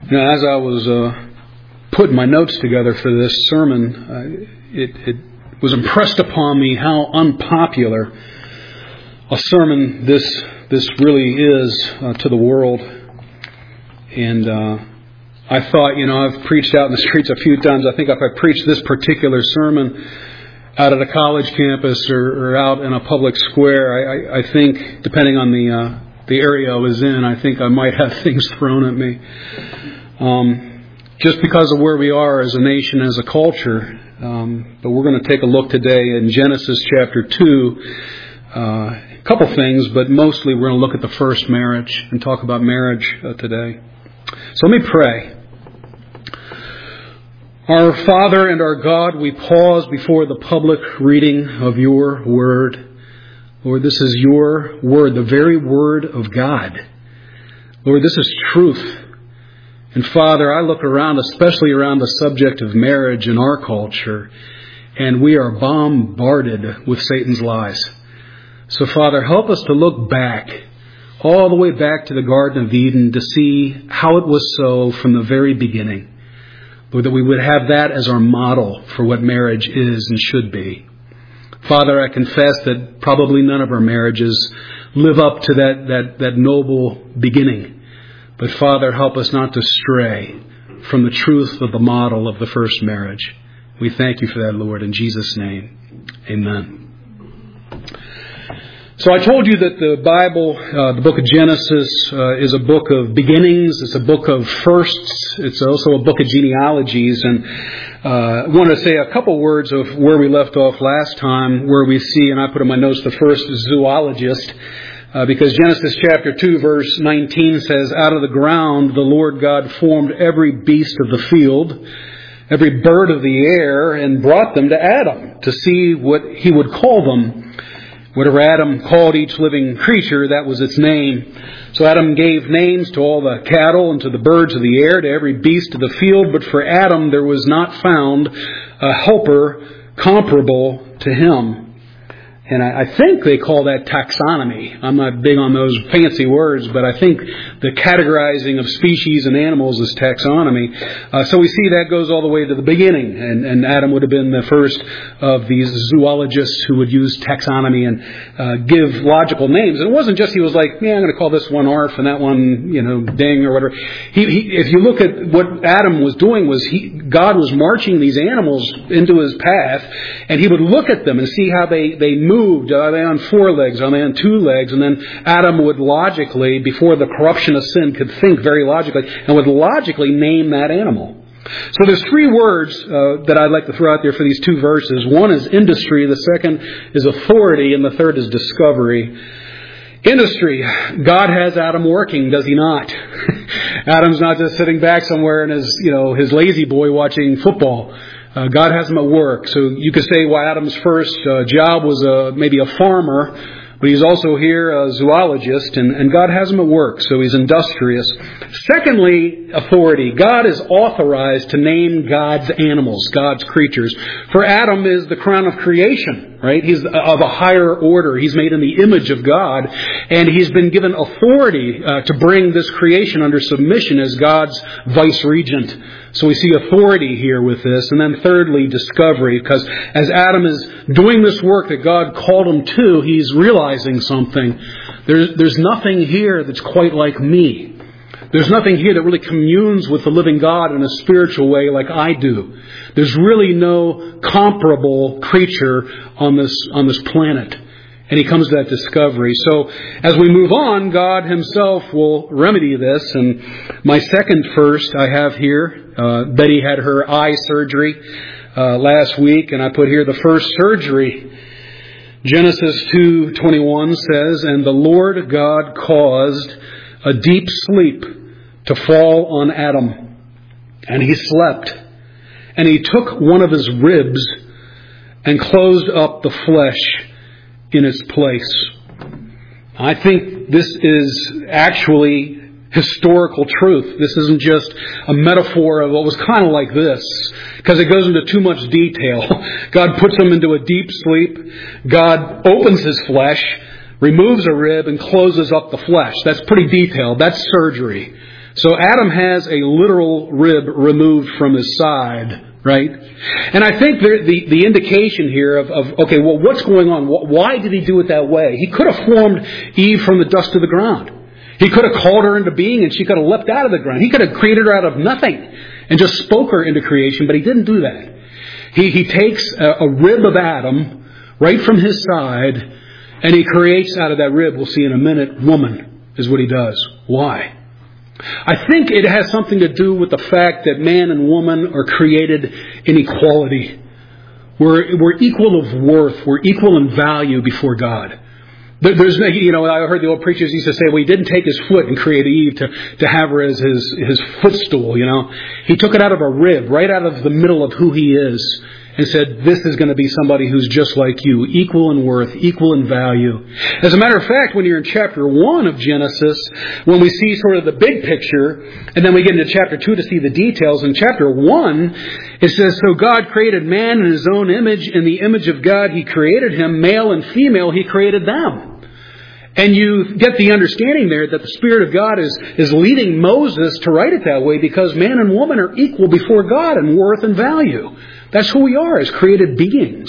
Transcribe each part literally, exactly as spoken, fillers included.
You know, as I was uh, putting my notes together for this sermon, uh, it, it was impressed upon me how unpopular a sermon this this really is uh, to the world. And uh, I thought, you know, I've preached out in the streets a few times. I think if I preached this particular sermon out at a college campus or, or out in a public square, I, I, I think, depending on the uh, the area I was in, I think I might have things thrown at me. Um, just because of where we are as a nation, as a culture. Um, but we're going to take a look today in Genesis chapter two. Uh, a couple things, but mostly we're going to look at the first marriage and talk about marriage uh, today. So let me pray. Our Father and our God, we pause before the public reading of your word. Lord, this is your word, the very word of God. Lord, this is truth. And Father, I look around, especially around the subject of marriage in our culture, and we are bombarded with Satan's lies. So Father, help us to look back, all the way back to the Garden of Eden, to see how it was so from the very beginning. Lord, that we would have that as our model for what marriage is and should be. Father, I confess that probably none of our marriages live up to that, that, that noble beginning. But Father, help us not to stray from the truth of the model of the first marriage. We thank you for that, Lord, in Jesus' name. Amen. So I told you that the Bible, uh, the book of Genesis, uh, is a book of beginnings. It's a book of firsts. It's also a book of genealogies. And uh, I want to say a couple words of where we left off last time, where we see, and I put in my notes, the first zoologist. Uh, because Genesis chapter two verse nineteen says, out of the ground the Lord God formed every beast of the field, every bird of the air, and brought them to Adam to see what he would call them. Whatever Adam called each living creature, that was its name. So Adam gave names to all the cattle and to the birds of the air, to every beast of the field. But for Adam there was not found a helper comparable to him. And I think they call that taxonomy. I'm not big on those fancy words, but I think the categorizing of species and animals is taxonomy. Uh, so we see that goes all the way to the beginning. And, and Adam would have been the first of these zoologists who would use taxonomy and uh, give logical names. And it wasn't just he was like, yeah, I'm going to call this one arf and that one, you know, ding or whatever. He, he, if you look at what Adam was doing, was he, God was marching these animals into his path, and he would look at them and see how they, they moved. Are they on four legs? Are they on two legs? And then Adam would logically, before the corruption of sin, could think very logically and would logically name that animal. So there's three words uh, that I'd like to throw out there for these two verses. One is industry, the second is authority, and the third is discovery. Industry. God has Adam working, does he not? Adam's not just sitting back somewhere in his, you know, his lazy boy watching football. Uh, God has him at work. So you could say why Adam's first uh, job was uh, maybe a farmer, but he's also here a zoologist, and, and God has him at work, so he's industrious. Secondly, authority. God is authorized to name God's animals, God's creatures. For Adam is the crown of creation, right? He's of a higher order. He's made in the image of God, and he's been given authority uh, to bring this creation under submission as God's vice-regent. So we see authority here with this. And then thirdly, discovery. Because as Adam is doing this work that God called him to, he's realizing something. There's, there's nothing here that's quite like me. There's nothing here that really communes with the living God in a spiritual way like I do. There's really no comparable creature on this, on this planet. And he comes to that discovery. So as we move on, God himself will remedy this. And my second first I have here, uh, Betty had her eye surgery uh, last week. And I put here the first surgery. Genesis two twenty-one says, and the Lord God caused a deep sleep to fall on Adam. And he slept. And he took one of his ribs and closed up the flesh in its place. I think this is actually historical truth. This isn't just a metaphor of what was kind of like this, because it goes into too much detail. God puts him into a deep sleep. God opens his flesh, removes a rib, and closes up the flesh. That's pretty detailed. That's surgery. So Adam has a literal rib removed from his side, right? And I think the, the, the indication here of, of, okay, well, what's going on? Why did he do it that way? He could have formed Eve from the dust of the ground. He could have called her into being and she could have leapt out of the ground. He could have created her out of nothing and just spoke her into creation, but he didn't do that. He, he takes a, a rib of Adam right from his side and he creates out of that rib, we'll see in a minute, woman is what he does. Why? I think it has something to do with the fact that man and woman are created in equality. We're, we're equal of worth. We're equal in value before God. There's, you know, I heard the old preachers used to say, well, he didn't take his foot and create Eve to, to have her as his, his footstool, you know. He took it out of a rib, right out of the middle of who he is, and said, this is going to be somebody who's just like you, equal in worth, equal in value. As a matter of fact, when you're in chapter one of Genesis, when we see sort of the big picture, and then we get into chapter two to see the details, in chapter one, it says, so God created man in his own image. In the image of God, he created him. Male and female, he created them. And you get the understanding there that the Spirit of God is, is leading Moses to write it that way because man and woman are equal before God in worth and value. That's who we are as created beings.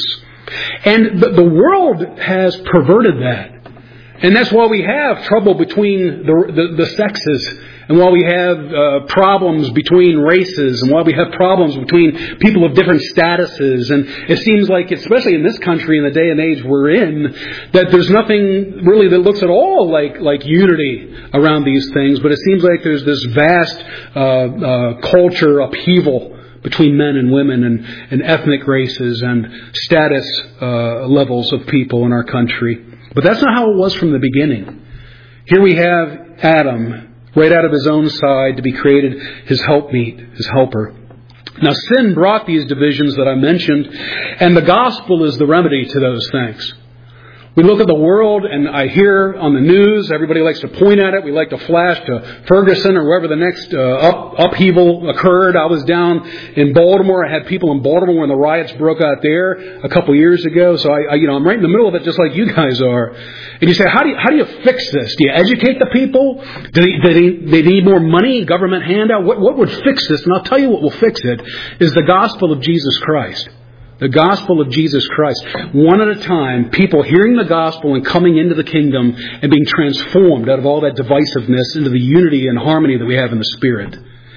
And the, the world has perverted that. And that's why we have trouble between the, the, the sexes. And why we have uh, problems between races, and why we have problems between people of different statuses. And it seems like, especially in this country in the day and age we're in, that there's nothing really that looks at all like, like unity around these things. But it seems like there's this vast uh, uh, culture upheaval between men and women and, and ethnic races and status uh, levels of people in our country. But that's not how it was from the beginning. Here we have Adam, right out of his own side to be created his helpmeet, his helper. Now sin brought these divisions that I mentioned, and the gospel is the remedy to those things. We look at the world, and I hear on the news, everybody likes to point at it. We like to flash to Ferguson or wherever the next uh, up, upheaval occurred. I was down in Baltimore. I had people in Baltimore when the riots broke out there a couple years ago. So I, I, you know, I'm right in the middle of it, just like you guys are. And you say, how do you, how do you fix this? Do you educate the people? Do they, do they, they need more money, government handout? What, what would fix this? And I'll tell you what will fix it is the gospel of Jesus Christ. The gospel of Jesus Christ. One at a time, people hearing the gospel and coming into the kingdom and being transformed out of all that divisiveness into the unity and harmony that we have in the Spirit.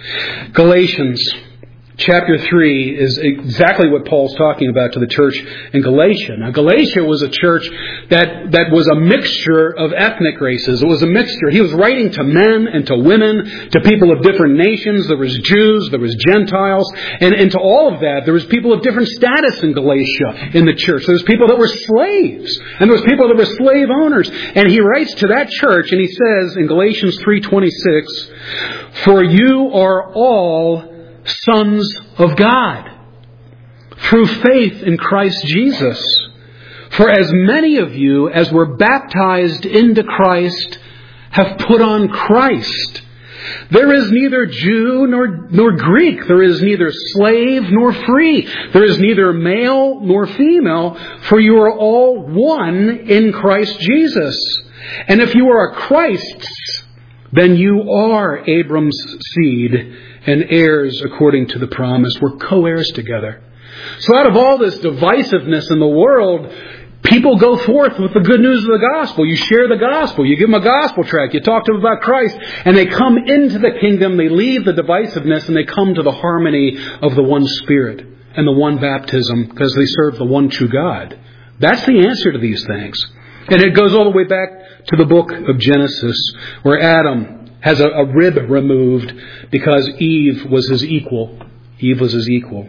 Galatians chapter three is exactly what Paul's talking about to the church in Galatia. Now, Galatia was a church that, that was a mixture of ethnic races. It was a mixture. He was writing to men and to women, to people of different nations. There was Jews, there was Gentiles, and, and to all of that, there was people of different status in Galatia in the church. There was people that were slaves, and there was people that were slave owners. And he writes to that church, and he says in Galatians three twenty-six, "For you are all sons of God, through faith in Christ Jesus. For as many of you as were baptized into Christ have put on Christ. There is neither Jew nor, nor Greek. There is neither slave nor free. There is neither male nor female, for you are all one in Christ Jesus. And if you are Christ's, then you are Abram's seed and heirs according to the promise." We're co-heirs together. So out of all this divisiveness in the world, people go forth with the good news of the gospel. You share the gospel. You give them a gospel tract. You talk to them about Christ. And they come into the kingdom. They leave the divisiveness and they come to the harmony of the one Spirit and the one baptism because they serve the one true God. That's the answer to these things. And it goes all the way back to the book of Genesis, where Adam has a, a rib removed because Eve was his equal. Eve was his equal.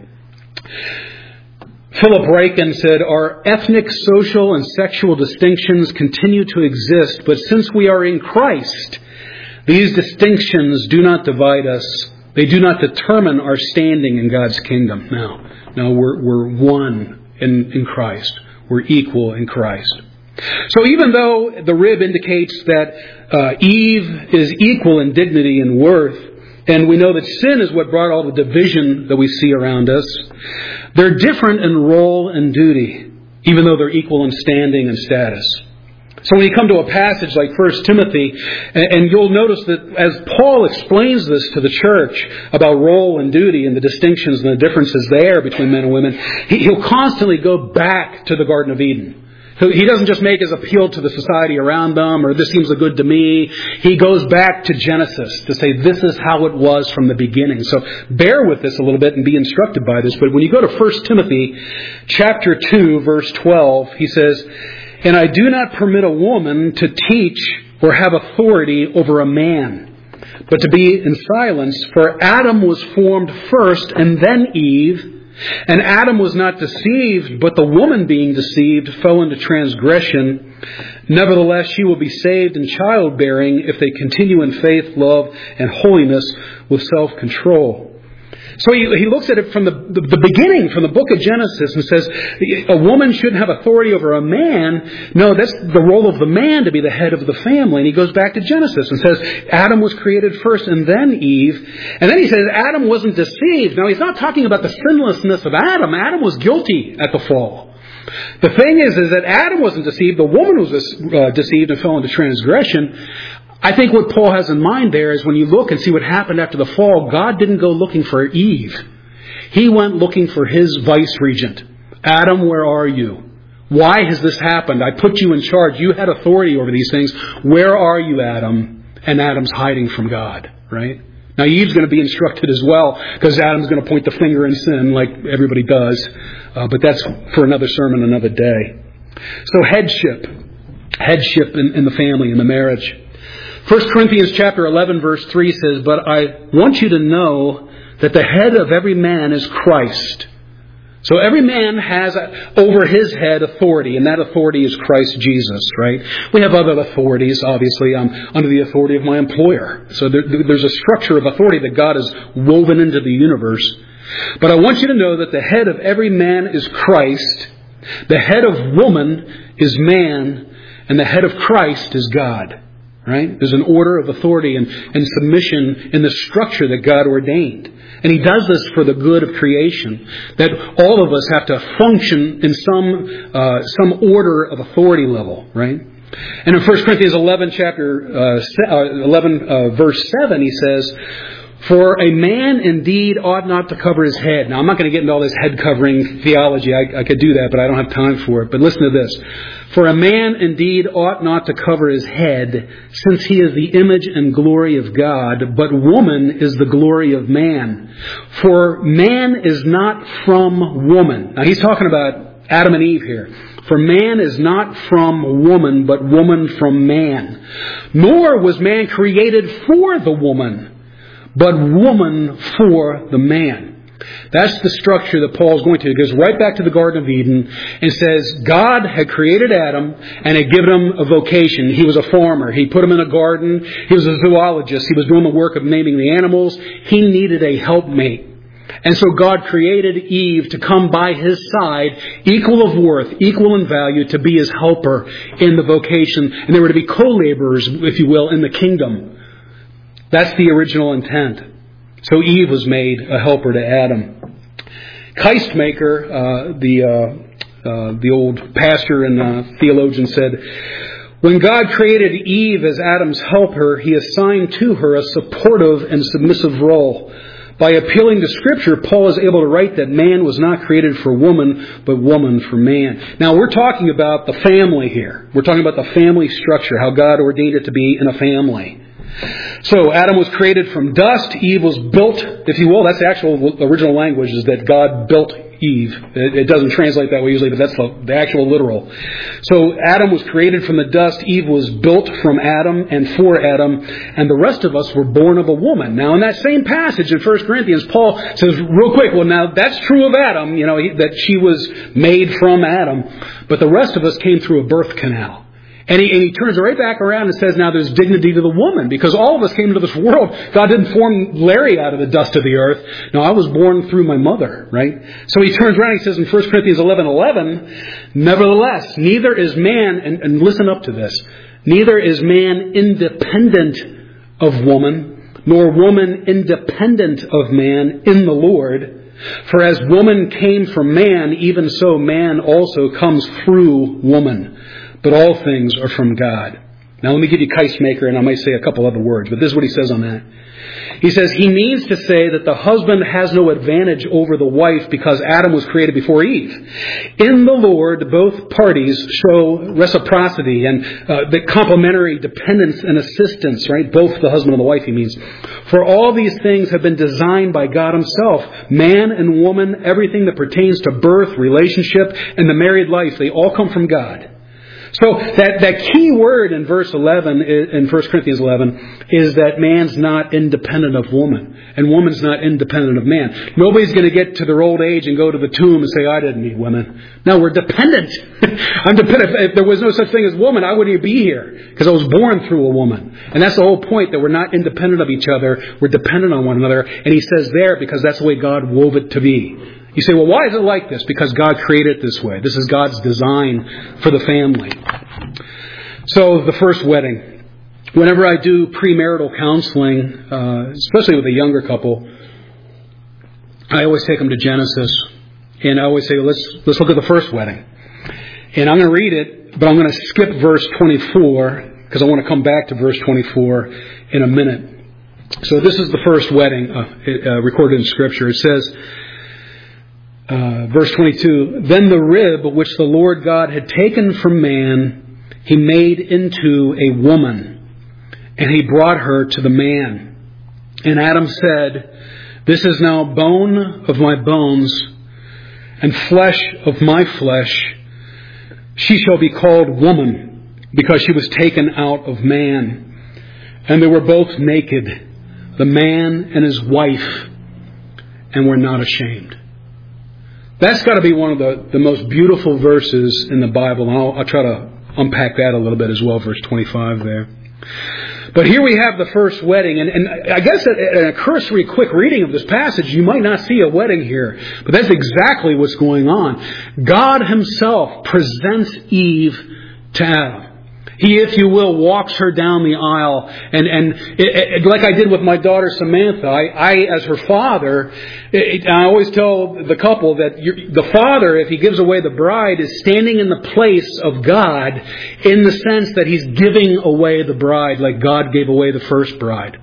Philip Ryken said, "Our ethnic, social, and sexual distinctions continue to exist, but since we are in Christ, these distinctions do not divide us. They do not determine our standing in God's kingdom." No, no, we're, we're one in, in Christ. We're equal in Christ. So even though the rib indicates that uh, Eve is equal in dignity and worth, and we know that sin is what brought all the division that we see around us, they're different in role and duty, even though they're equal in standing and status. So when you come to a passage like First Timothy, and you'll notice that as Paul explains this to the church about role and duty and the distinctions and the differences there between men and women, he'll constantly go back to the Garden of Eden. He doesn't just make his appeal to the society around them, or this seems good to me. He goes back to Genesis to say this is how it was from the beginning. So bear with this a little bit and be instructed by this. But when you go to First Timothy chapter two, verse twelve, he says, "And I do not permit a woman to teach or have authority over a man, but to be in silence, for Adam was formed first and then Eve. And Adam was not deceived, but the woman being deceived fell into transgression. Nevertheless, she will be saved in childbearing if they continue in faith, love, and holiness with self-control." So he, he looks at it from the, the, the beginning, from the book of Genesis, and says a woman shouldn't have authority over a man. No, that's the role of the man to be the head of the family. And he goes back to Genesis and says Adam was created first and then Eve. And then he says Adam wasn't deceived. Now, he's not talking about the sinlessness of Adam. Adam was guilty at the fall. The thing is, is that Adam wasn't deceived. The woman was uh, deceived and fell into transgression. I think what Paul has in mind there is when you look and see what happened after the fall, God didn't go looking for Eve. He went looking for his vice regent. Adam, where are you? Why has this happened? I put you in charge. You had authority over these things. Where are you, Adam? And Adam's hiding from God, right? Now, Eve's going to be instructed as well, because Adam's going to point the finger and sin like everybody does. Uh, but that's for another sermon, another day. So headship. Headship in, in the family, in the marriage. First Corinthians chapter eleven, verse three says, "But I want you to know that the head of every man is Christ." So every man has over his head authority, and that authority is Christ Jesus, right? We have other authorities, obviously. I'm under the authority of my employer. So there, there's a structure of authority that God has woven into the universe. But I want you to know that the head of every man is Christ, the head of woman is man, and the head of Christ is God. Right? There's an order of authority and, and submission in the structure that God ordained. And He does this for the good of creation. That all of us have to function in some uh, some order of authority level. Right? And in First Corinthians eleven, chapter uh, eleven, uh, verse seven, he says, "For a man indeed ought not to cover his head." Now, I'm not going to get into all this head covering theology. I, I could do that, but I don't have time for it. But listen to this. "For a man indeed ought not to cover his head, since he is the image and glory of God, but woman is the glory of man. For man is not from woman." Now, he's talking about Adam and Eve here. "For man is not from woman, but woman from man. Nor was man created for the woman, but woman for the man." That's the structure that Paul's going to. He goes right back to the Garden of Eden and says God had created Adam and had given him a vocation. He was a farmer. He put him in a garden. He was a zoologist. He was doing the work of naming the animals. He needed a helpmate. And so God created Eve to come by his side, equal of worth, equal in value, to be his helper in the vocation. And they were to be co-laborers, if you will, in the kingdom. That's the original intent. So Eve was made a helper to Adam. Keistmaker, uh, the uh, uh, the old pastor and uh, theologian, said, "When God created Eve as Adam's helper, He assigned to her a supportive and submissive role. By appealing to Scripture, Paul is able to write that man was not created for woman, but woman for man." Now, we're talking about the family here. We're talking about the family structure, how God ordained it to be in a family. So Adam was created from dust. Eve was built, if you will. That's the actual original language, is that God built Eve. It, it doesn't translate that way usually, but that's the, the actual literal. So Adam was created from the dust. Eve was built from Adam and for Adam. And the rest of us were born of a woman. Now, in that same passage in First Corinthians, Paul says real quick, well, now that's true of Adam, you know, he, that she was made from Adam. But the rest of us came through a birth canal. And he, and he turns right back around and says, now there's dignity to the woman, because all of us came into this world. God didn't form Larry out of the dust of the earth. No, I was born through my mother, right? So he turns around and he says in First Corinthians eleven eleven, "Nevertheless, neither is man," and, and listen up to this, "neither is man independent of woman, nor woman independent of man in the Lord. For as woman came from man, even so man also comes through woman. but all things are from God. Now let me give you Keismaker, and I might say a couple other words, but this is what he says on that. He says, he means to say that the husband has no advantage over the wife because Adam was created before Eve. In the Lord, both parties show reciprocity and uh, the complementary dependence and assistance, right? Both the husband and the wife, he means. For all these things have been designed by God himself. Man and woman, everything that pertains to birth, relationship, and the married life, they all come from God. So that, that key word in verse eleven, in First Corinthians eleven, is that man's not independent of woman. And woman's not independent of man. Nobody's going to get to their old age and go to the tomb and say, I didn't need women. No, we're dependent. I'm dependent. If there was no such thing as woman, I wouldn't be here. Because I was born through a woman. And that's the whole point, that we're not independent of each other. We're dependent on one another. And he says there, because that's the way God wove it to be. You say, well, why is it like this? Because God created it this way. This is God's design for the family. So, the first wedding. Whenever I do premarital counseling, uh, especially with a younger couple, I always take them to Genesis. And I always say, let's let's look at the first wedding. And I'm going to read it, but I'm going to skip verse twenty-four, because I want to come back to verse twenty-four in a minute. So this is the first wedding uh, uh, recorded in Scripture. It says, Uh, verse twenty-two, then the rib which the Lord God had taken from man, he made into a woman, and he brought her to the man. And Adam said, this is now bone of my bones, and flesh of my flesh. She shall be called woman, because she was taken out of man. And they were both naked, the man and his wife, and were not ashamed. That's got to be one of the, the most beautiful verses in the Bible. And I'll, I'll try to unpack that a little bit as well, verse twenty-five there. But here we have the first wedding. And, and I guess at a cursory quick reading of this passage, you might not see a wedding here. But that's exactly what's going on. God himself presents Eve to Adam. He, if you will, walks her down the aisle. And, and it, it, like I did with my daughter Samantha, I, I as her father, it, I always tell the couple that you're, the father, if he gives away the bride, is standing in the place of God in the sense that he's giving away the bride like God gave away the first bride.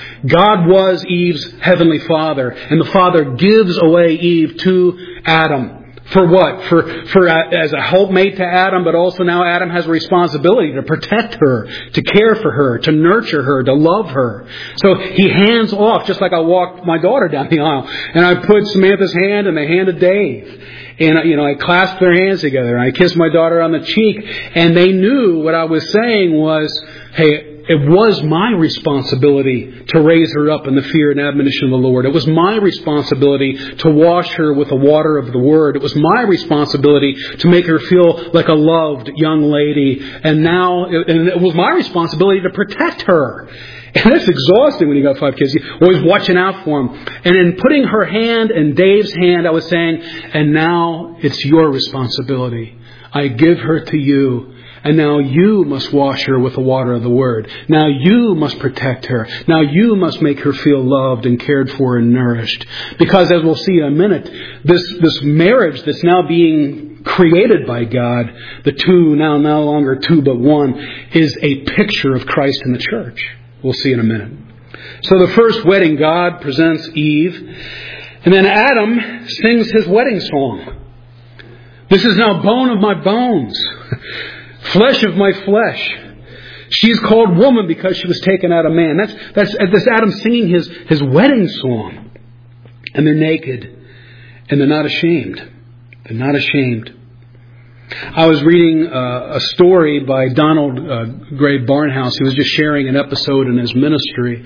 God was Eve's heavenly father, and the father gives away Eve to Adam. For what? For for uh, as a helpmate to Adam, but also now Adam has a responsibility to protect her, to care for her, to nurture her, to love her. So he hands off, just like I walked my daughter down the aisle, and I put Samantha's hand in the hand of Dave. And, you know, I clasped their hands together, and I kissed my daughter on the cheek, and they knew what I was saying was, hey, it was my responsibility to raise her up in the fear and admonition of the Lord. It was my responsibility to wash her with the water of the Word. It was my responsibility to make her feel like a loved young lady. And now, and it was my responsibility to protect her. And that's exhausting when you got five kids. You're always watching out for them. And in putting her hand in Dave's hand, I was saying, and now it's your responsibility. I give her to you. And now you must wash her with the water of the Word. Now you must protect her. Now you must make her feel loved and cared for and nourished. Because as we'll see in a minute, this, this marriage that's now being created by God, the two, now no longer two but one, is a picture of Christ in the church. We'll see in a minute. So the first wedding, God presents Eve. And then Adam sings his wedding song. This is now bone of my bones. Flesh of my flesh. She's called woman because she was taken out of man. That's that's that's Adam singing his, his wedding song. And they're naked. And they're not ashamed. They're not ashamed. I was reading uh, a story by Donald uh, Gray Barnhouse. He was just sharing an episode in his ministry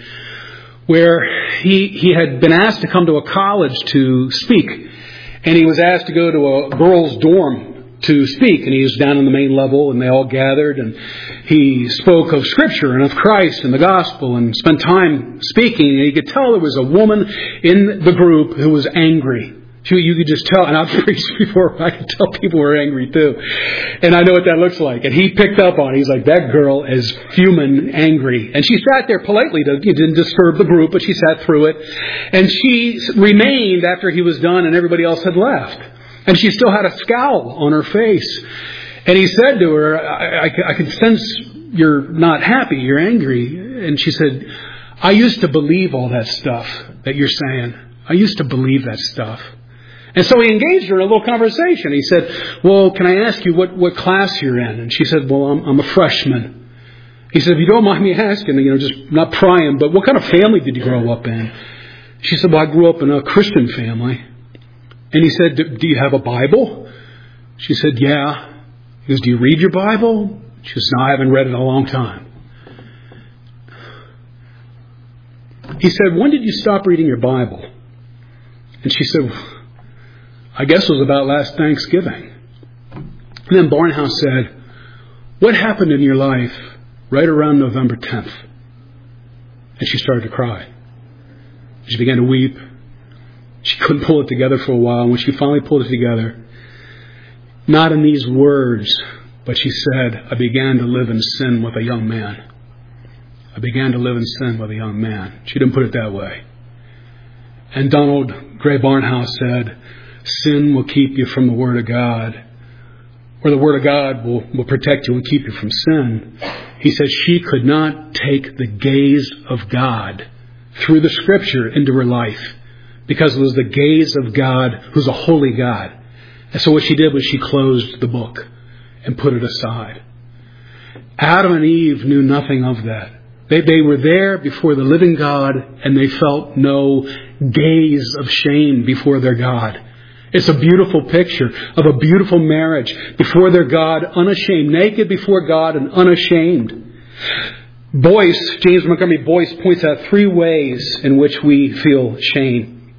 where he he had been asked to come to a college to speak. And he was asked to go to a girls' dorm to speak, and he was down on the main level, and they all gathered, and he spoke of Scripture and of Christ and the gospel, and spent time speaking. And you could tell there was a woman in the group who was angry. You could just tell, and I've preached before, I could tell people were angry too. And I know what that looks like. And he picked up on it. He's like, that girl is fuming, angry. And she sat there politely. To, you didn't disturb the group, but she sat through it. And she remained after he was done and everybody else had left. And she still had a scowl on her face. And he said to her, I, I, I can sense you're not happy, you're angry. And she said, I used to believe all that stuff that you're saying. I used to believe that stuff. And so he engaged her in a little conversation. He said, well, can I ask you what, what class you're in? And she said, well, I'm, I'm a freshman. He said, if you don't mind me asking, you know, just not prying, but what kind of family did you grow up in? She said, well, I grew up in a Christian family. And he said, do you have a Bible? She said, yeah. He goes, do you read your Bible? She goes, no, I haven't read it in a long time. He said, when did you stop reading your Bible? And she said, I guess it was about last Thanksgiving. And then Barnhouse said, what happened in your life right around November tenth? And she started to cry. She began to weep. She couldn't pull it together for a while. And when she finally pulled it together, not in these words, but she said, I began to live in sin with a young man. I began to live in sin with a young man. She didn't put it that way. And Donald Gray Barnhouse said, sin will keep you from the Word of God, or the Word of God will, will protect you and keep you from sin. He said she could not take the gaze of God through the Scripture into her life because it was the gaze of God who's a holy God. And so what she did was she closed the book and put it aside. Adam and Eve knew nothing of that. They, they were there before the living God, and they felt no gaze of shame before their God. It's a beautiful picture of a beautiful marriage before their God, unashamed, naked before God and unashamed. Boyce, James Montgomery Boyce, points out three ways in which we feel shame.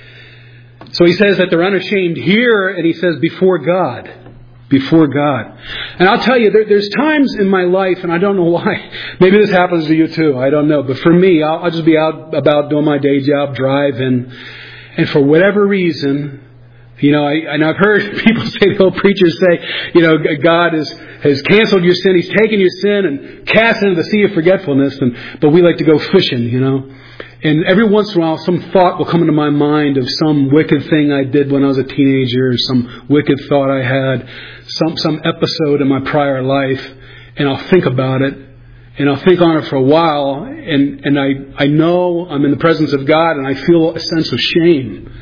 So he says that they're unashamed here, and he says before God. Before God. And I'll tell you, there, there's times in my life, and I don't know why. Maybe this happens to you too. I don't know. But for me, I'll, I'll just be out about doing my day job, driving, and for whatever reason, you know, I, and I've heard people say, the old preachers say, you know, God is, has canceled your sin. He's taken your sin and cast it into the sea of forgetfulness. And but we like to go fishing, you know. And every once in a while, some thought will come into my mind of some wicked thing I did when I was a teenager, or some wicked thought I had, some some episode in my prior life, and I'll think about it, and I'll think on it for a while, and, and I, I know I'm in the presence of God, and I feel a sense of shame.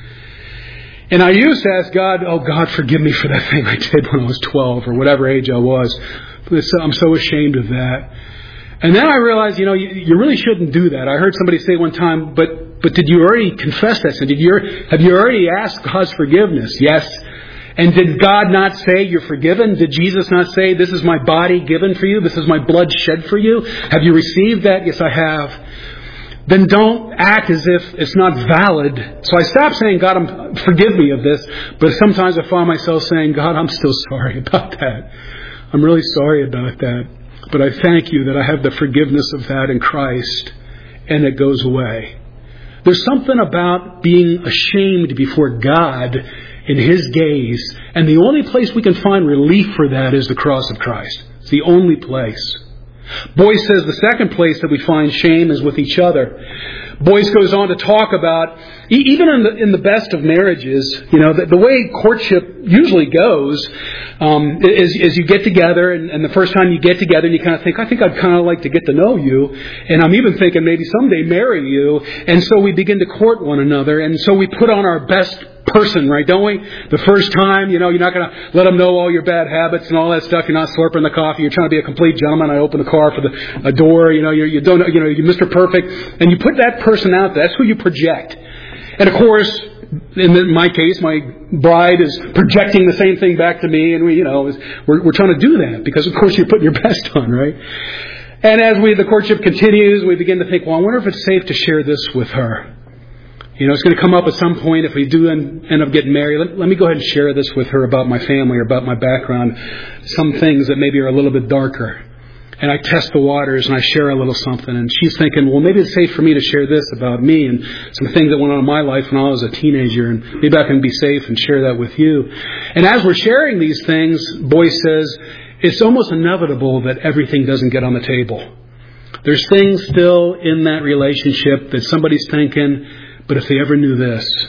And I used to ask God, oh, God, forgive me for that thing I did when I was twelve, or whatever age I was. I'm so ashamed of that. And then I realized, you know, you, you really shouldn't do that. I heard somebody say one time, but but did you already confess that sin? Did you have you already asked God's forgiveness? Yes. And did God not say you're forgiven? Did Jesus not say, this is my body given for you? This is my blood shed for you? Have you received that? Yes, I have. Then don't act as if it's not valid. So I stopped saying, God, I'm, forgive me of this. But sometimes I find myself saying, God, I'm still sorry about that. I'm really sorry about that. But I thank you that I have the forgiveness of that in Christ, and it goes away. There's something about being ashamed before God in His gaze, and the only place we can find relief for that is the cross of Christ. It's the only place. Boyce says the second place that we find shame is with each other. Boyce goes on to talk about, even in the, in the best of marriages, you know, the, the way courtship usually goes um, is, is you get together, and, and the first time you get together, and you kind of think, I think I'd kind of like to get to know you, and I'm even thinking maybe someday marry you, and so we begin to court one another, and so we put on our best person, right, don't we? The first time, you know, you're not going to let them know all your bad habits and all that stuff. You're not slurping the coffee. You're trying to be a complete gentleman. I open the car for the a door. You know, you you don't, you know, you're Mister Perfect, and you put that person out there. That's who you project. And of course, in my case, my bride is projecting the same thing back to me, and we, you know, we're we're trying to do that because, of course, you're putting your best on, right? And as we the courtship continues, we begin to think, well, I wonder if it's safe to share this with her. You know, it's going to come up at some point if we do end up getting married. Let, let me go ahead and share this with her about my family or about my background. Some things that maybe are a little bit darker. And I test the waters and I share a little something. And she's thinking, well, maybe it's safe for me to share this about me and some things that went on in my life when I was a teenager. And maybe I can be safe and share that with you. And as we're sharing these things, Boyce says, it's almost inevitable that everything doesn't get on the table. There's things still in that relationship that somebody's thinking, but if they ever knew this,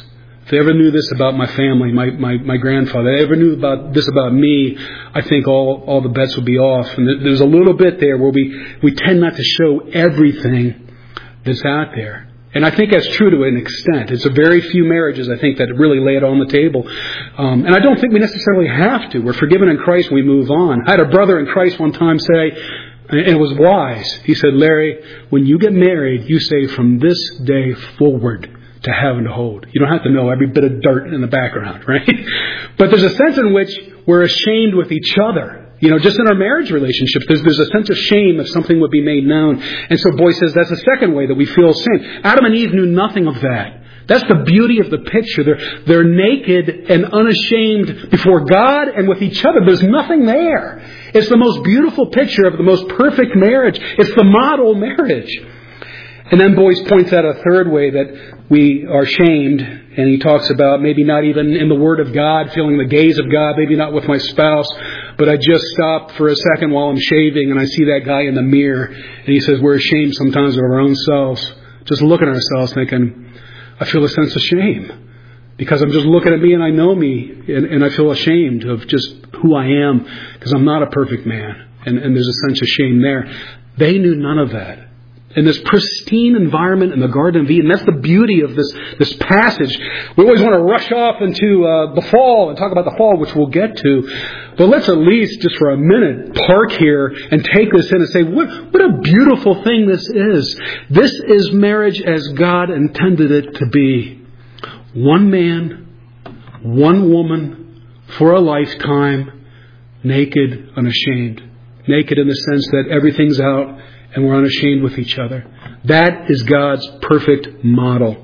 If they ever knew this about my family, my, my, my grandfather, if they ever knew about this about me, I think all, all the bets would be off. And there's a little bit there where we, we tend not to show everything that's out there. And I think that's true to an extent. It's a very few marriages, I think, that really lay it on the table. Um, and I don't think we necessarily have to. We're forgiven in Christ, we move on. I had a brother in Christ one time say, and it was wise, he said, Larry, when you get married, you say from this day forward to have and to hold. You don't have to know every bit of dirt in the background, right? But there's a sense in which we're ashamed with each other. You know, just in our marriage relationships, there's, there's a sense of shame if something would be made known. And so Boyce says that's the second way that we feel shame. Adam and Eve knew nothing of that. That's the beauty of the picture. They're, they're naked and unashamed before God and with each other. There's nothing there. It's the most beautiful picture of the most perfect marriage. It's the model marriage. And then Boyce points out a third way that we are shamed, and he talks about maybe not even in the Word of God, feeling the gaze of God, maybe not with my spouse, but I just stop for a second while I'm shaving and I see that guy in the mirror, and he says we're ashamed sometimes of our own selves, just looking at ourselves thinking, I feel a sense of shame. Because I'm just looking at me and I know me, and, and I feel ashamed of just who I am, because I'm not a perfect man, and, and there's a sense of shame there. They knew none of that. In this pristine environment in the Garden of Eden. That's the beauty of this, this passage. We always want to rush off into uh, the fall and talk about the fall, which we'll get to. But let's at least, just for a minute, park here and take this in and say, what, what a beautiful thing this is. This is marriage as God intended it to be. One man, one woman, for a lifetime, naked, unashamed. Naked in the sense that everything's out, and we're unashamed with each other. That is God's perfect model.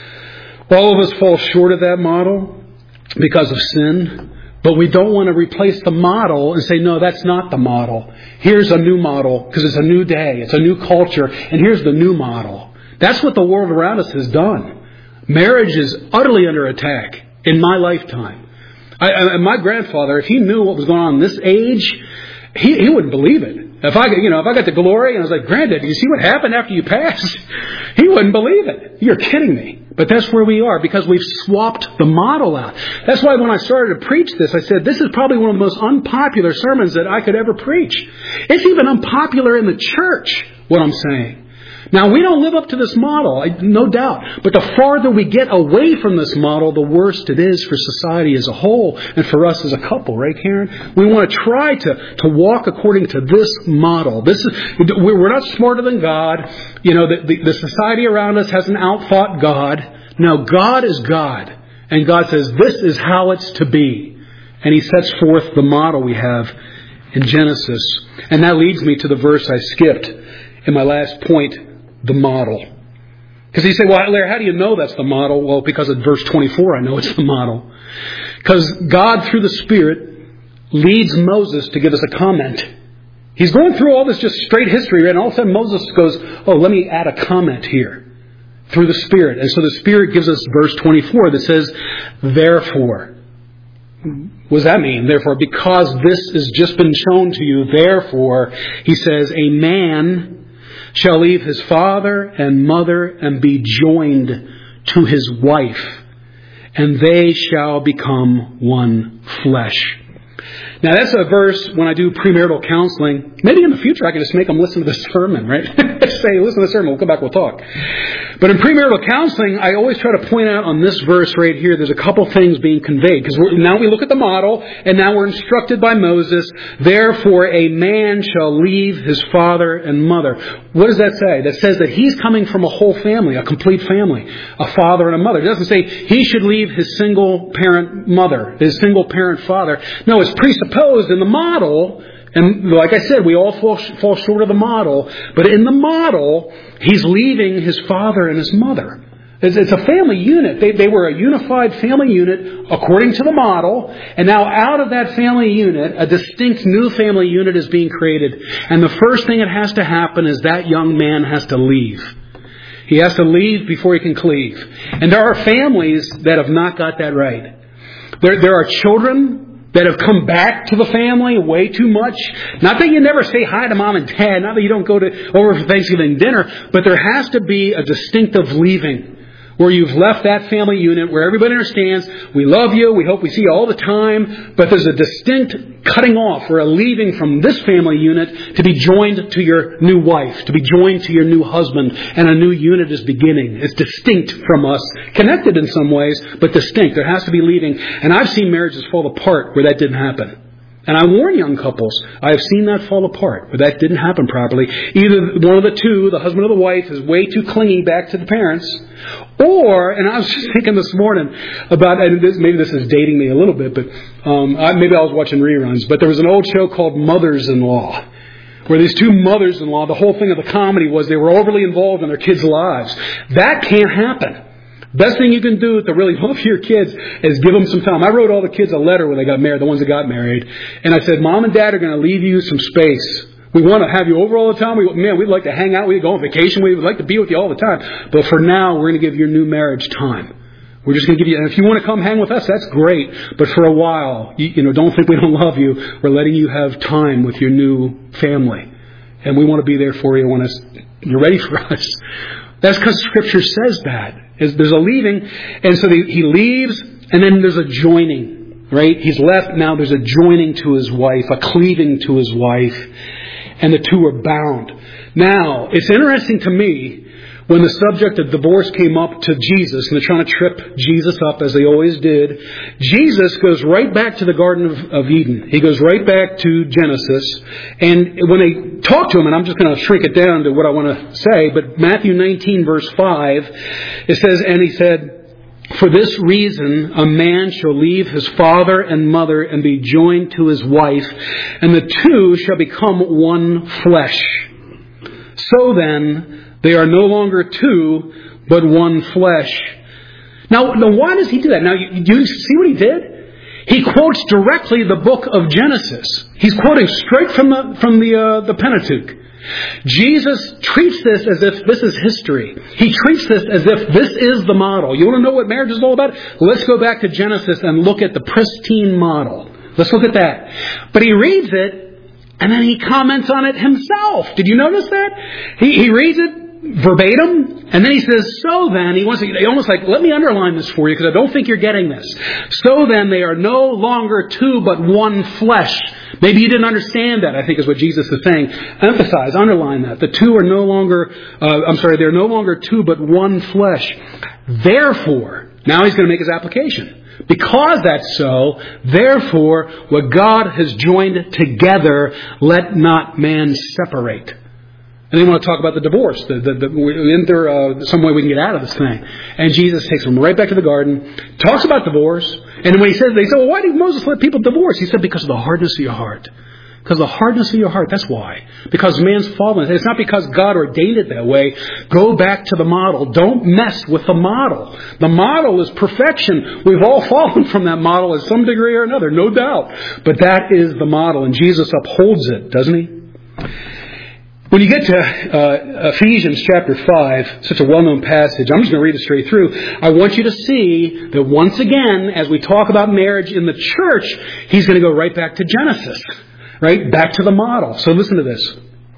All of us fall short of that model because of sin. But we don't want to replace the model and say, no, that's not the model. Here's a new model because it's a new day. It's a new culture. And here's the new model. That's what the world around us has done. Marriage is utterly under attack in my lifetime. I, I, my grandfather, if he knew what was going on in this age, he, he wouldn't believe it. If I, you know, if I got the glory and I was like, Granddad, do you see what happened after you passed? He wouldn't believe it. You're kidding me. But that's where we are because we've swapped the model out. That's why when I started to preach this, I said, this is probably one of the most unpopular sermons that I could ever preach. It's even unpopular in the church, what I'm saying. Now, we don't live up to this model, no doubt. But the farther we get away from this model, the worse it is for society as a whole and for us as a couple, right, Karen? We want to try to, to walk according to this model. This is, we're not smarter than God. You know, the, the, the society around us hasn't outthought God. No, God is God. And God says, this is how it's to be. And He sets forth the model we have in Genesis. And that leads me to the verse I skipped in my last point. The model. Because you say, well, Larry, how do you know that's the model? Well, because of verse twenty-four, I know it's the model. Because God, through the Spirit, leads Moses to give us a comment. He's going through all this just straight history, and all of a sudden Moses goes, oh, let me add a comment here. Through the Spirit. And so the Spirit gives us verse twenty-four that says, therefore. What does that mean? Therefore, because this has just been shown to you, therefore, he says, a man shall leave his father and mother and be joined to his wife, and they shall become one flesh. Now that's a verse when I do premarital counseling. Maybe in the future I can just make them listen to the sermon, right? Say, listen to the sermon, we'll come back, we'll talk. But in premarital counseling, I always try to point out on this verse right here, there's a couple things being conveyed. Because now we look at the model, and now we're instructed by Moses, therefore a man shall leave his father and mother. What does that say? That says that he's coming from a whole family, a complete family, a father and a mother. It doesn't say he should leave his single parent mother, his single parent father. No, it's presupposed in the model. And like I said, we all fall, fall short of the model. But in the model, he's leaving his father and his mother. It's, it's a family unit. They, they were a unified family unit according to the model. And now out of that family unit, a distinct new family unit is being created. And the first thing that has to happen is that young man has to leave. He has to leave before he can cleave. And there are families that have not got that right. There, there are children that have come back to the family way too much. Not that you never say hi to mom and dad, not that you don't go to over for Thanksgiving dinner, but there has to be a distinctive leaving where you've left that family unit, where everybody understands, we love you, we hope we see you all the time, but there's a distinct cutting off or a leaving from this family unit to be joined to your new wife, to be joined to your new husband, and a new unit is beginning. It's distinct from us, connected in some ways, but distinct. There has to be leaving. And I've seen marriages fall apart where that didn't happen. And I warn young couples, I have seen that fall apart, where that didn't happen properly. Either one of the two, the husband or the wife, is way too clingy back to the parents, or, and I was just thinking this morning about, and this, maybe this is dating me a little bit, but um, I, maybe I was watching reruns, but there was an old show called Mothers-in-Law, where these two mothers-in-law, the whole thing of the comedy was they were overly involved in their kids' lives. That can't happen. Best thing you can do to really love your kids is give them some time. I wrote all the kids a letter when they got married, the ones that got married. And I said, Mom and Dad are going to leave you some space. We want to have you over all the time. We, man, we'd like to hang out with you, go on vacation with you. We'd like to be with you all the time. But for now, we're going to give your new marriage time. We're just going to give you, and if you want to come hang with us, that's great. But for a while, you, you know, don't think we don't love you. We're letting you have time with your new family. And we want to be there for you when it's, you're ready for us. That's because Scripture says that. There's a leaving, and so he leaves, and then there's a joining, right? He's left, now there's a joining to his wife, a cleaving to his wife, and the two are bound. Now, it's interesting to me, when the subject of divorce came up to Jesus, and they're trying to trip Jesus up, as they always did, Jesus goes right back to the Garden of, of Eden. He goes right back to Genesis. And when they talk to him, and I'm just going to shrink it down to what I want to say, but Matthew nineteen, verse five, it says, and he said, for this reason, a man shall leave his father and mother and be joined to his wife, and the two shall become one flesh. So then, they are no longer two, but one flesh. Now, now why does he do that? Now, you, do you see what he did? He quotes directly the book of Genesis. He's quoting straight from the from the uh, the Pentateuch. Jesus treats this as if this is history. He treats this as if this is the model. You want to know what marriage is all about? Let's go back to Genesis and look at the pristine model. Let's look at that. But he reads it, and then he comments on it himself. Did you notice that? He, he reads it verbatim, and then he says, so then, he wants to, almost like, let me underline this for you, because I don't think you're getting this. So then, they are no longer two, but one flesh. Maybe you didn't understand that, I think is what Jesus is saying. Emphasize, underline that. The two are no longer, uh, I'm sorry, they're no longer two, but one flesh. Therefore, now he's going to make his application. Because that's so, therefore, what God has joined together, let not man separate. And they want to talk about the divorce. The, the, the, isn't there uh, some way we can get out of this thing? And Jesus takes them right back to the garden, talks about divorce. And when he says, they say, well, why did Moses let people divorce? He said, because of the hardness of your heart. Because of the hardness of your heart, that's why. Because man's fallen. It's not because God ordained it that way. Go back to the model. Don't mess with the model. The model is perfection. We've all fallen from that model at some degree or another, no doubt. But that is the model, and Jesus upholds it, doesn't he? When you get to uh, Ephesians chapter five, such a well-known passage, I'm just going to read it straight through. I want you to see that once again, as we talk about marriage in the church, he's going to go right back to Genesis, right? Back to the model. So listen to this.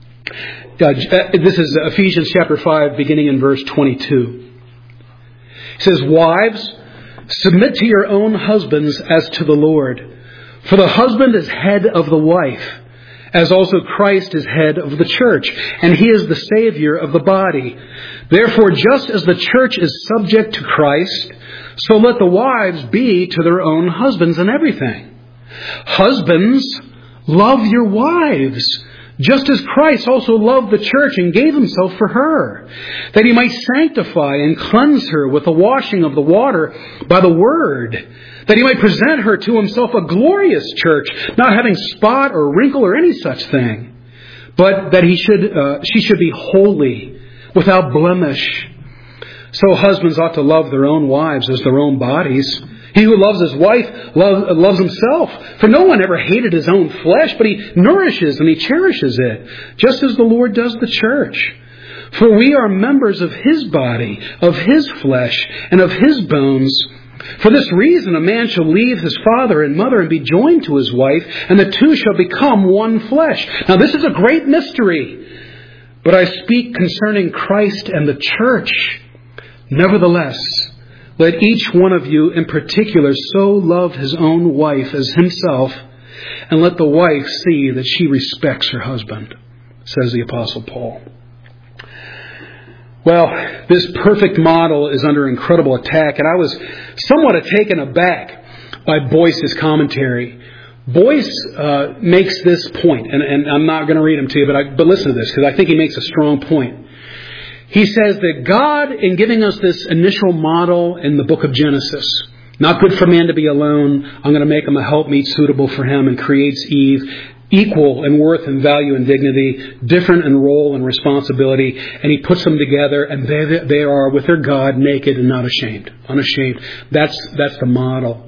Uh, this is Ephesians chapter five, beginning in verse twenty-two. It says, wives, submit to your own husbands as to the Lord. For the husband is head of the wife, as also Christ is head of the church, and he is the Savior of the body. Therefore, just as the church is subject to Christ, so let the wives be to their own husbands in everything. Husbands, love your wives, just as Christ also loved the church and gave himself for her, that he might sanctify and cleanse her with the washing of the water by the word, that he might present her to himself a glorious church, not having spot or wrinkle or any such thing, but that he should, uh, she should be holy, without blemish. So husbands ought to love their own wives as their own bodies. He who loves his wife love, loves himself. For no one ever hated his own flesh, but he nourishes and he cherishes it, just as the Lord does the church. For we are members of his body, of his flesh, and of his bones. For this reason, a man shall leave his father and mother and be joined to his wife, and the two shall become one flesh. Now, this is a great mystery, but I speak concerning Christ and the church. Nevertheless, let each one of you in particular so love his own wife as himself, and let the wife see that she respects her husband, says the Apostle Paul. Well, this perfect model is under incredible attack, and I was somewhat taken aback by Boyce's commentary. Boyce uh, makes this point, and, and I'm not going to read him to you, but, I, but listen to this, because I think he makes a strong point. He says that God, in giving us this initial model in the book of Genesis, not good for man to be alone, I'm going to make him a helpmeet suitable for him, and creates Eve, equal in worth and value and dignity, different in role and responsibility, and he puts them together, and they, they are, with their God, naked and not ashamed. Unashamed. That's, that's the model.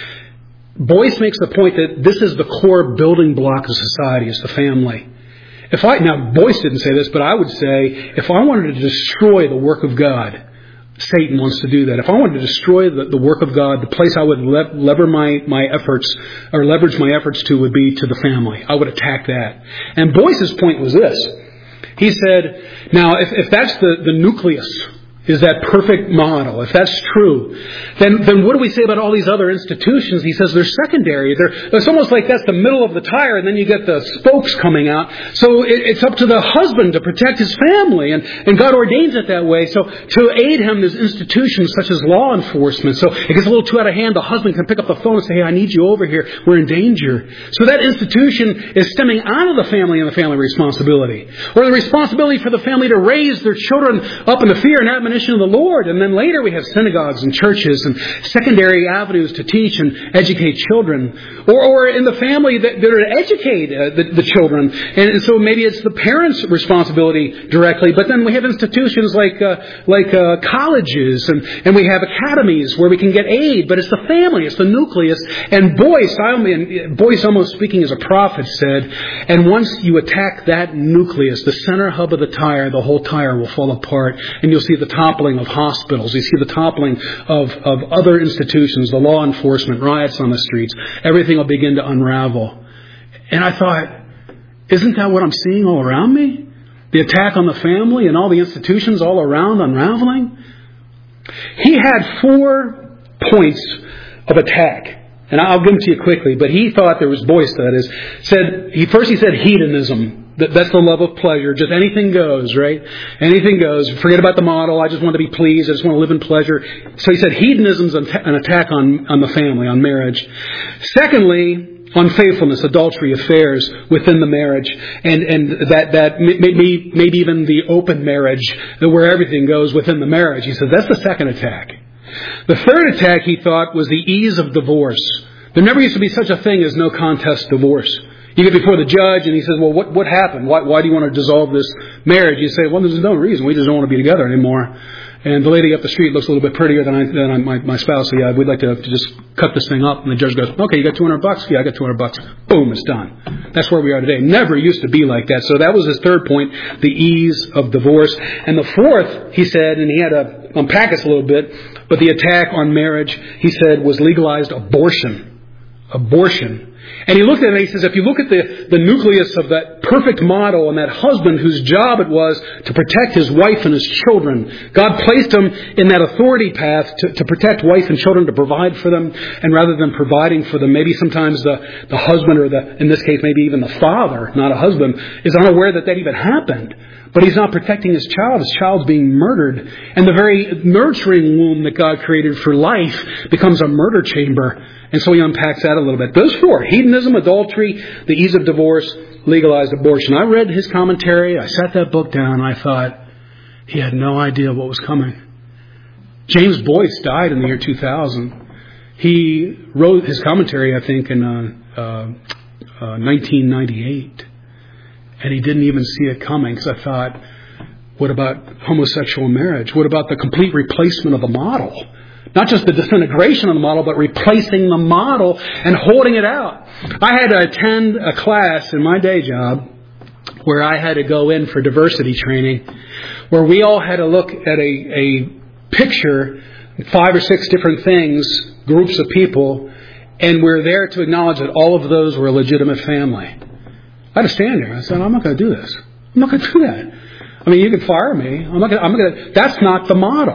Boyce makes the point that this is the core building block of society, is the family. If I, now Boyce didn't say this, but I would say, if I wanted to destroy the work of God, Satan wants to do that. If I wanted to destroy the, the work of God, the place I would le- lever my, my efforts, or leverage my efforts to, would be to the family. I would attack that. And Boyce's point was this. He said, now if, if that's the, the nucleus, is that perfect model, if that's true, then then what do we say about all these other institutions? He says they're secondary. They're, it's almost like that's the middle of the tire, and then you get the spokes coming out. So it, it's up to the husband to protect his family, and, and God ordains it that way. So to aid him, there's institutions such as law enforcement. So it gets a little too out of hand. The husband can pick up the phone and say, hey, I need you over here. We're in danger. So that institution is stemming out of the family and the family responsibility. Or the responsibility for the family to raise their children up in the fear and admonition of the Lord. And then later we have synagogues and churches and secondary avenues to teach and educate children. Or, or in the family that, that are to educate uh, the, the children. And, and so maybe it's the parents' responsibility directly. But then we have institutions like uh, like uh, colleges and, and we have academies where we can get aid. But it's the family. It's the nucleus. And Boyce, I mean, Boyce almost speaking as a prophet said, and once you attack that nucleus, the center hub of the tire, the whole tire will fall apart. And you'll see the toppling of hospitals. You see the toppling of, of other institutions, the law enforcement, riots on the streets. Everything will begin to unravel. And I thought, isn't that what I'm seeing all around me? The attack on the family and all the institutions all around unraveling? He had four points of attack. And I'll give them to you quickly. But he thought, there was Boyce that is, said, he first he said hedonism. That's the love of pleasure. Just anything goes, right? Anything goes. Forget about the model. I just want to be pleased. I just want to live in pleasure. So he said hedonism is an attack on, on the family, on marriage. Secondly, unfaithfulness, adultery, affairs within the marriage. And, and that, that maybe, maybe even the open marriage, where everything goes within the marriage. He said that's the second attack. The third attack, he thought, was the ease of divorce. There never used to be such a thing as no contest divorce. You get before the judge and he says, well, what, what happened? Why, why do you want to dissolve this marriage? You say, well, there's no reason. We just don't want to be together anymore. And the lady up the street looks a little bit prettier than, I, than I, my, my spouse. So yeah, we'd like to, to just cut this thing up. And the judge goes, okay, you got two hundred bucks? Yeah, I got two hundred bucks. Boom, it's done. That's where we are today. Never used to be like that. So that was his third point, the ease of divorce. And the fourth, he said, and he had to unpack this a little bit, but the attack on marriage, he said, was legalized abortion. Abortion. And he looked at it and he says, if you look at the, the nucleus of that perfect model and that husband whose job it was to protect his wife and his children, God placed him in that authority path to, to protect wife and children, to provide for them. And rather than providing for them, maybe sometimes the, the husband, or the, in this case, maybe even the father, not a husband, is unaware that that even happened. But he's not protecting his child. His child's being murdered. And the very nurturing womb that God created for life becomes a murder chamber. And so he unpacks that a little bit. Those four, hedonism, adultery, the ease of divorce, legalized abortion. I read his commentary. I sat that book down and I thought, he had no idea what was coming. James Boyce died in the year two thousand. He wrote his commentary, I think, in uh, uh, uh, nineteen ninety-eight. And he didn't even see it coming, because I thought, what about homosexual marriage? What about the complete replacement of the model? Not just the disintegration of the model, but replacing the model and holding it out. I had to attend a class in my day job where I had to go in for diversity training, where we all had to look at a, a picture, five or six different things, groups of people, and we're there to acknowledge that all of those were a legitimate family. I had to stand there. I said, I'm not going to do this. I'm not going to do that. I mean, you can fire me. I'm not going to, I'm not going to, that's not the model.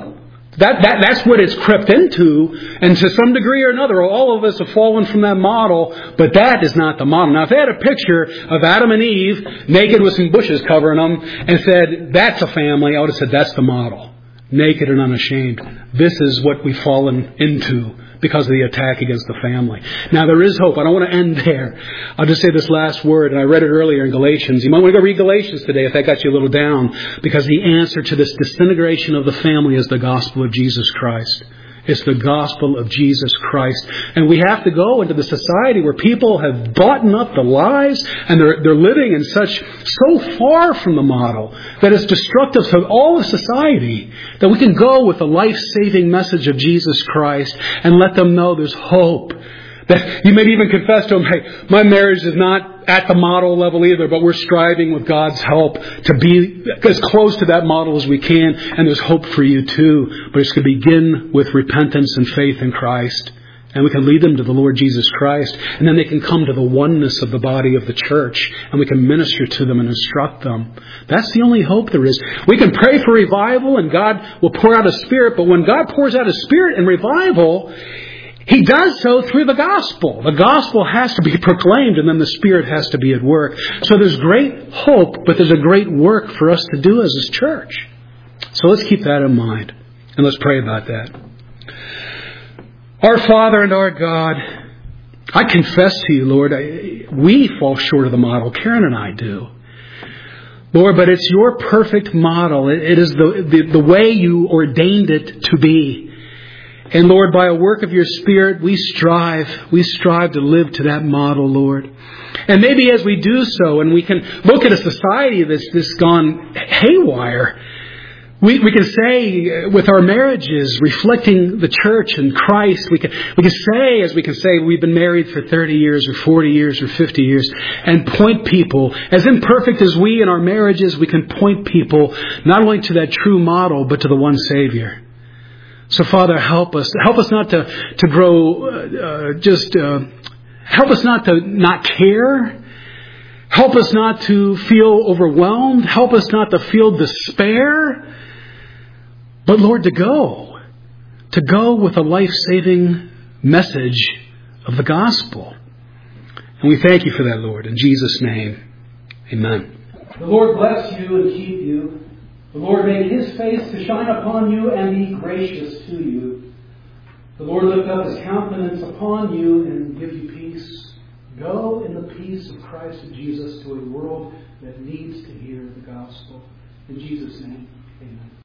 That, that, that's what it's crept into, and to some degree or another, all of us have fallen from that model, but that is not the model. Now, if they had a picture of Adam and Eve, naked with some bushes covering them, and said, that's a family, I would have said, that's the model. Naked and unashamed. This is what we've fallen into because of the attack against the family. Now, there is hope. I don't want to end there. I'll just say this last word, and I read it earlier in Galatians. You might want to go read Galatians today if that got you a little down, because the answer to this disintegration of the family is the gospel of Jesus Christ. It's the gospel of Jesus Christ. And we have to go into the society where people have bought up the lies, and they're, they're living in such, so far from the model that it's destructive to all of society, that we can go with the life-saving message of Jesus Christ and let them know there's hope. That you may even confess to them, hey, my marriage is not at the model level either, but we're striving with God's help to be as close to that model as we can, and there's hope for you too. But it's going to begin with repentance and faith in Christ. And we can lead them to the Lord Jesus Christ, and then they can come to the oneness of the body of the church, and we can minister to them and instruct them. That's the only hope there is. We can pray for revival, and God will pour out His Spirit, but when God pours out His Spirit in revival, He does so through the gospel. The gospel has to be proclaimed, and then the Spirit has to be at work. So there's great hope, but there's a great work for us to do as His church. So let's keep that in mind, and let's pray about that. Our Father and our God, I confess to you, Lord, I, we fall short of the model. Karen and I do. Lord, but it's your perfect model. It, it is the, the, the way you ordained it to be. And Lord, by a work of your Spirit, we strive, we strive to live to that model, Lord. And maybe as we do so, and we can look at a society that's, that's gone haywire, we, we can say with our marriages, reflecting the church and Christ, we can, we can say, as we can say, we've been married for thirty years or forty years or fifty years, and point people, as imperfect as we in our marriages, we can point people not only to that true model, but to the one Savior. So, Father, help us. Help us not to, to grow, uh, just, uh, help us not to not care. Help us not to feel overwhelmed. Help us not to feel despair. But, Lord, to go. To go with a life-saving message of the gospel. And we thank you for that, Lord. In Jesus' name, amen. The Lord bless you and keep you. The Lord make His face to shine upon you and be gracious to you. The Lord lift up His countenance upon you and give you peace. Go in the peace of Christ and Jesus to a world that needs to hear the gospel. In Jesus' name, amen.